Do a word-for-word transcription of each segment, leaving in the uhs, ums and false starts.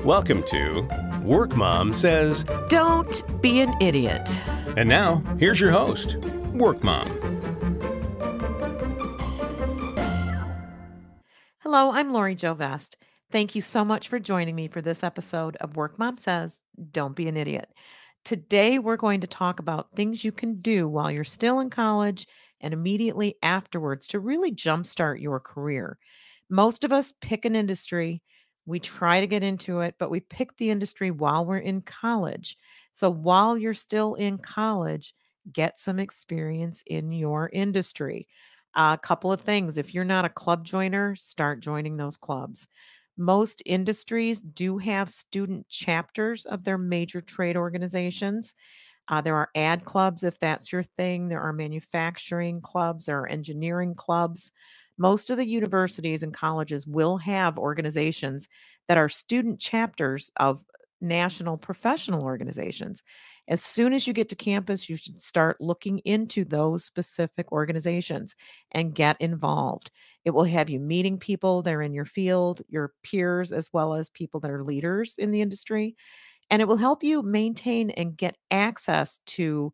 Welcome to Work Mom Says. Don't be an idiot. And now, here's your host, Work Mom. Hello, I'm Lori Jo Vest. Thank you so much for joining me for this episode of Work Mom Says, Don't Be an Idiot. Today, we're going to talk about things you can do while you're still in college and immediately afterwards to really jumpstart your career. Most of us pick an industry, we try to get into it, but we pick the industry while we're in college. So while you're still in college, get some experience in your industry. A couple of things. If you're not a club joiner, start joining those clubs. Most industries do have student chapters of their major trade organizations. Uh, there are ad clubs if that's your thing. There are manufacturing clubs. There are engineering clubs. Most of the universities and colleges will have organizations that are student chapters of national professional organizations. As soon as you get to campus, you should start looking into those specific organizations and get involved. It will have you meeting people that are in your field, your peers, as well as people that are leaders in the industry. And it will help you maintain and get access to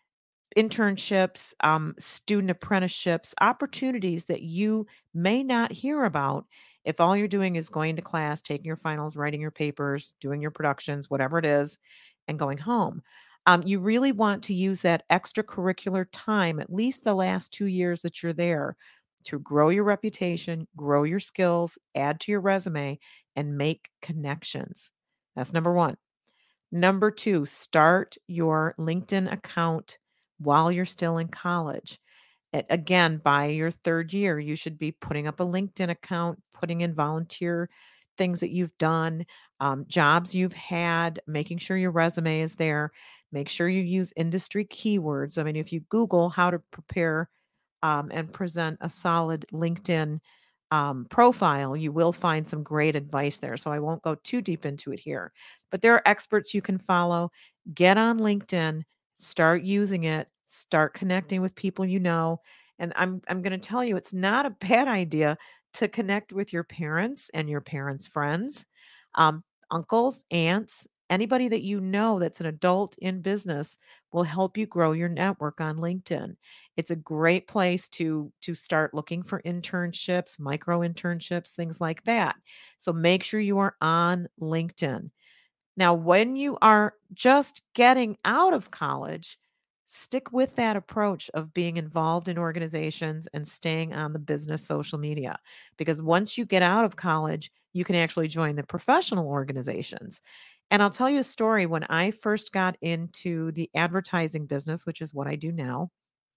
internships, um, student apprenticeships, opportunities that you may not hear about if all you're doing is going to class, taking your finals, writing your papers, doing your productions, whatever it is, and going home. Um, you really want to use that extracurricular time, at least the last two years that you're there, to grow your reputation, grow your skills, add to your resume, and make connections. That's number one. Number two, start your LinkedIn account while you're still in college. A- Again, by your third year, you should be putting up a LinkedIn account, putting in volunteer things that you've done, um, jobs you've had, making sure your resume is there. Make sure you use industry keywords. I mean, if you Google how to prepare um, and present a solid LinkedIn um, profile, you will find some great advice there. So I won't go too deep into it here, but there are experts you can follow. Get on LinkedIn, start using it, start connecting with people you know. And I'm I'm going to tell you, it's not a bad idea to connect with your parents and your parents' friends, um, uncles, aunts, anybody that you know that's an adult in business will help you grow your network on LinkedIn. It's a great place to to start looking for internships, micro internships, things like that. So make sure you are on LinkedIn. Now, when you are just getting out of college, stick with that approach of being involved in organizations and staying on the business social media. Because once you get out of college, you can actually join the professional organizations. And I'll tell you a story. When I first got into the advertising business, which is what I do now,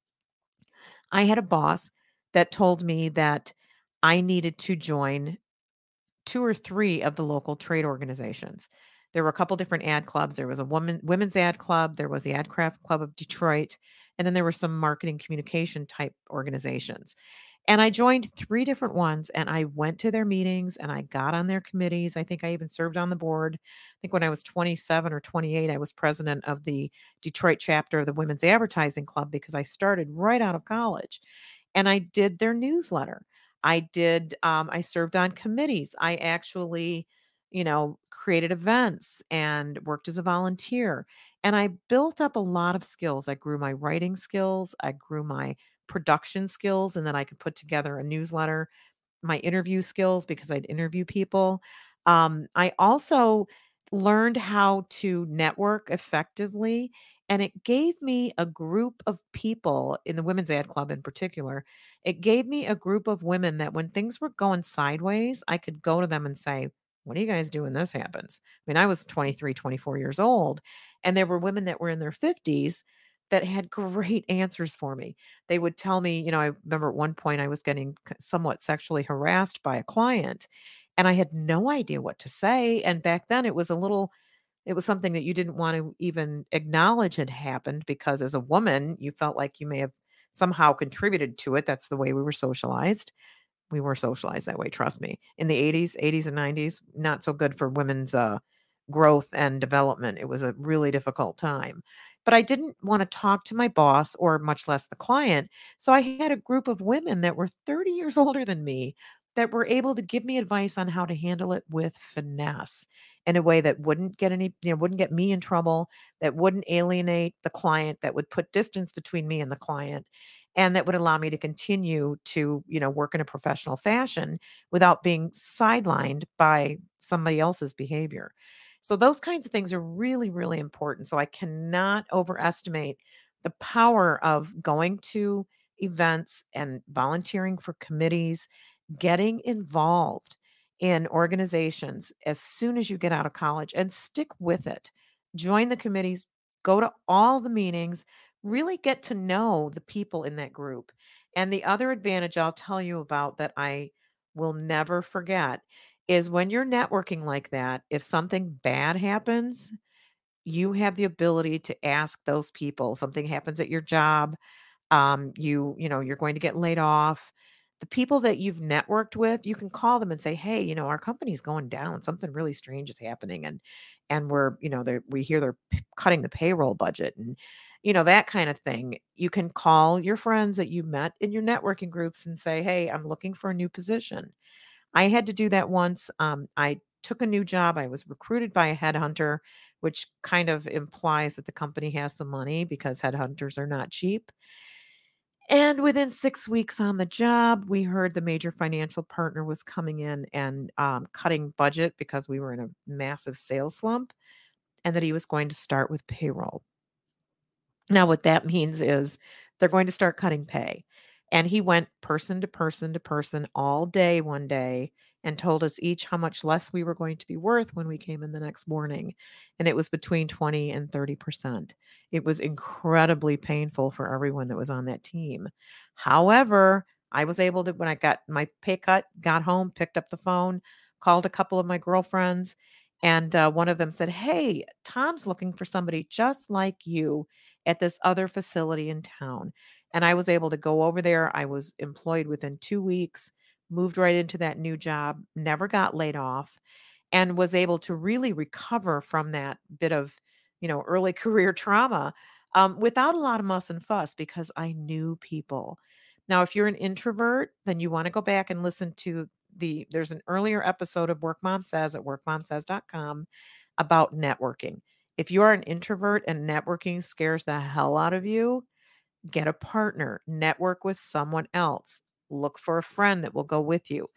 I had a boss that told me that I needed to join two or three of the local trade organizations. There were a couple different ad clubs. There was a woman women's ad club, there was the Ad Craft Club of Detroit, and then there were some marketing communication type organizations. And I joined three different ones and I went to their meetings and I got on their committees. I think I even served on the board. I think when I was twenty-seven or twenty-eight, I was president of the Detroit chapter of the Women's Advertising Club because I started right out of college. And I did their newsletter. I did, um, I served on committees. I actually, you know, created events and worked as a volunteer. And I built up a lot of skills. I grew my writing skills, I grew my production skills, and then I could put together a newsletter, my interview skills because I'd interview people. Um, I also learned how to network effectively, and it gave me a group of people in the Women's Ad Club in particular. It gave me a group of women that when things were going sideways, I could go to them and say, "What do you guys do when this happens?" I mean, I was twenty-three, twenty-four years old, and there were women that were in their fifties that had great answers for me. They would tell me, you know, I remember at one point I was getting c- somewhat sexually harassed by a client and I had no idea what to say. And back then it was a little, it was something that you didn't want to even acknowledge had happened because as a woman, you felt like you may have somehow contributed to it. That's the way we were socialized. We were socialized that way, trust me. In the eighties, eighties and nineties, not so good for women's uh, growth and development. It was a really difficult time. But I didn't want to talk to my boss or much less the client. So I had a group of women that were thirty years older than me that were able to give me advice on how to handle it with finesse in a way that wouldn't get any, you know, wouldn't get me in trouble, that wouldn't alienate the client, that would put distance between me and the client, and that would allow me to continue to, you know, work in a professional fashion without being sidelined by somebody else's behavior. So those kinds of things are really, really important. So I cannot overestimate the power of going to events and volunteering for committees, getting involved in organizations as soon as you get out of college and stick with it. Join the committees, go to all the meetings, really get to know the people in that group. And the other advantage I'll tell you about that I will never forget is when you're networking like that, if something bad happens, you have the ability to ask those people. Something happens at your job, um, you you know, you're going to get laid off. The people that you've networked with, you can call them and say, "Hey, you know, our company's going down. Something really strange is happening, and and we're, you know, they we hear they're p- cutting the payroll budget, and you know that kind of thing." You can call your friends that you met in your networking groups and say, "Hey, I'm looking for a new position." I had to do that once. Um, I took a new job. I was recruited by a headhunter, which kind of implies that the company has some money because headhunters are not cheap. And within six weeks on the job, we heard the major financial partner was coming in and um, cutting budget because we were in a massive sales slump, and that he was going to start with payroll. Now, what that means is they're going to start cutting pay. And he went person to person to person all day one day and told us each how much less we were going to be worth when we came in the next morning. And it was between twenty and thirty percent. It was incredibly painful for everyone that was on that team. However, I was able to, when I got my pay cut, got home, picked up the phone, called a couple of my girlfriends, and uh, one of them said, "Hey, Tom's looking for somebody just like you at this other facility in town." And I was able to go over there. I was employed within two weeks, moved right into that new job, never got laid off, and was able to really recover from that bit of, you know, early career trauma um, without a lot of muss and fuss because I knew people. Now, if you're an introvert, then you want to go back and listen to the, there's an earlier episode of Work Mom Says at work mom says dot com about networking. If you are an introvert and networking scares the hell out of you, get a partner, network with someone else, look for a friend that will go with you.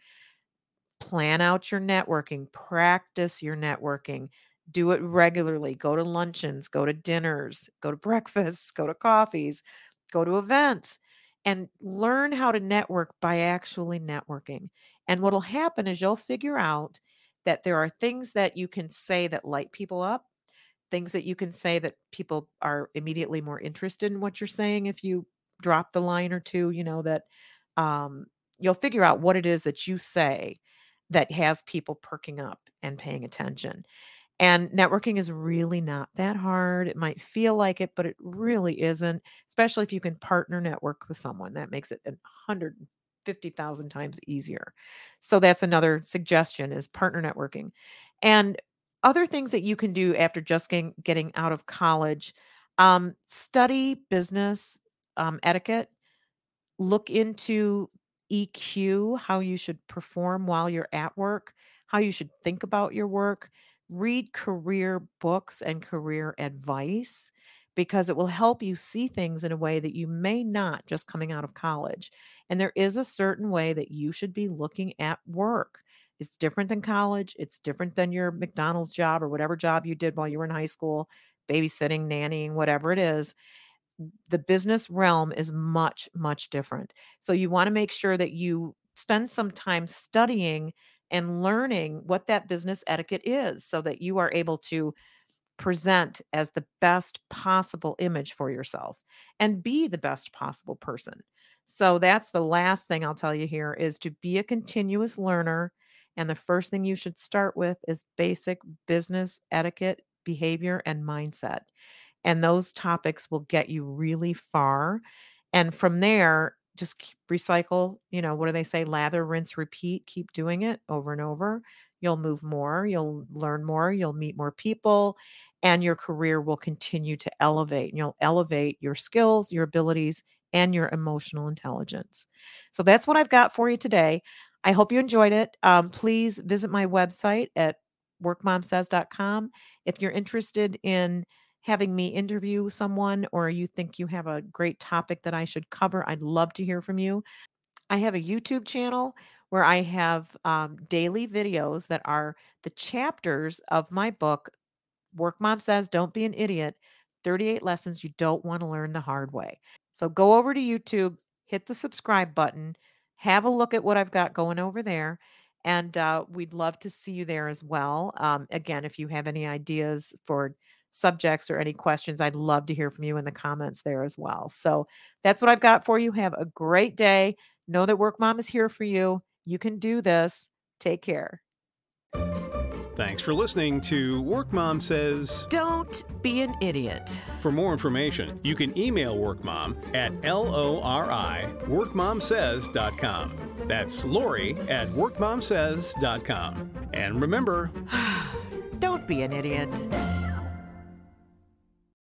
Plan out your networking, practice your networking, do it regularly. Go to luncheons, go to dinners, go to breakfasts, go to coffees, go to events, and learn how to network by actually networking. And what'll happen is you'll figure out that there are things that you can say that light people up, things that you can say that people are immediately more interested in what you're saying if you drop the line or two, you know, that um, you'll figure out what it is that you say that has people perking up and paying attention. And networking is really not that hard. It might feel like it, but it really isn't, especially if you can partner network with someone. That makes it one hundred fifty thousand times easier. So that's another suggestion is partner networking. And other things that you can do after just getting, getting out of college, um, study business um, etiquette, look into E Q, how you should perform while you're at work, how you should think about your work. Read career books and career advice because it will help you see things in a way that you may not just coming out of college. And there is a certain way that you should be looking at work. It's different than college, it's different than your McDonald's job or whatever job you did while you were in high school, babysitting, nannying, whatever it is. The business realm is much, much different. So you want to make sure that you spend some time studying and learning what that business etiquette is so that you are able to present as the best possible image for yourself and be the best possible person. So that's the last thing I'll tell you here is to be a continuous learner. And the first thing you should start with is basic business etiquette, behavior, and mindset. And those topics will get you really far. And from there, just keep recycle, you know, what do they say? Lather, rinse, repeat. Keep doing it over and over. You'll move more, you'll learn more, you'll meet more people, and your career will continue to elevate. And you'll elevate your skills, your abilities, and your emotional intelligence. So that's what I've got for you today. I hope you enjoyed it. Um, please visit my website at work mom says dot com. If you're interested in having me interview someone or you think you have a great topic that I should cover, I'd love to hear from you. I have a YouTube channel where I have um, daily videos that are the chapters of my book, Work Mom Says, Don't Be an Idiot, thirty-eight Lessons You Don't Want to Learn the Hard Way. So go over to YouTube, hit the subscribe button, have a look at what I've got going over there. And uh, we'd love to see you there as well. Um, again, if you have any ideas for subjects or any questions, I'd love to hear from you in the comments there as well. So that's what I've got for you. Have a great day. Know that Work Mom is here for you. You can do this. Take care. Thanks for listening to Work Mom Says. Don't be an idiot. For more information, you can email WorkMom at L O R I work mom says dot com. That's Lori at work mom says dot com. And remember, Don't be an idiot.